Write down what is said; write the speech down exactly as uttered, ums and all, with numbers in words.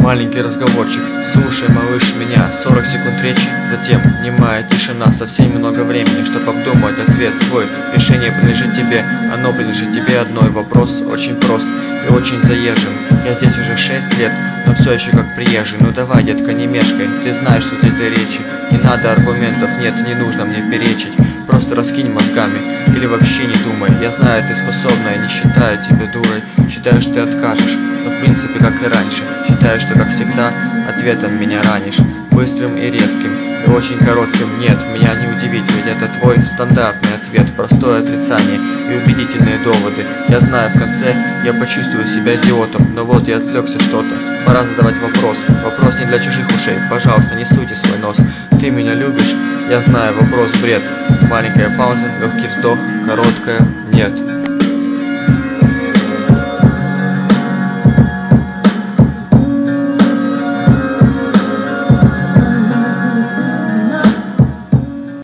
Маленький разговорчик, слушай, малыш, меня. Сорок секунд речи, затем немая тишина. Совсем много времени, чтобы обдумать ответ свой. Решение принадлежит тебе, оно принадлежит тебе одной. Вопрос очень прост и очень заезжен. Я здесь уже шесть лет, но все еще как приезжий. Ну давай, детка, не мешкай, ты знаешь суть этой речи. Не надо аргументов, нет, не нужно мне перечить. Просто раскинь мозгами или вообще не думай. Я знаю, ты способна, я не считаю тебя дурой. Считаю, что ты откажешь, но в принципе как и раньше. Считаю, что как всегда ответом меня ранишь. Быстрым и резким, и очень коротким. Нет, меня не удивить, ведь это твой стандартный ответ. Простое отрицание и убедительные доводы. Я знаю, в конце я почувствую себя идиотом. Но вот я отвлекся что-то. Пора задавать вопрос. Вопрос не для чужих ушей. Пожалуйста, не суйте свой нос. Ты меня любишь? Я знаю, вопрос бред. Маленькая пауза, легкий вздох, короткая нет.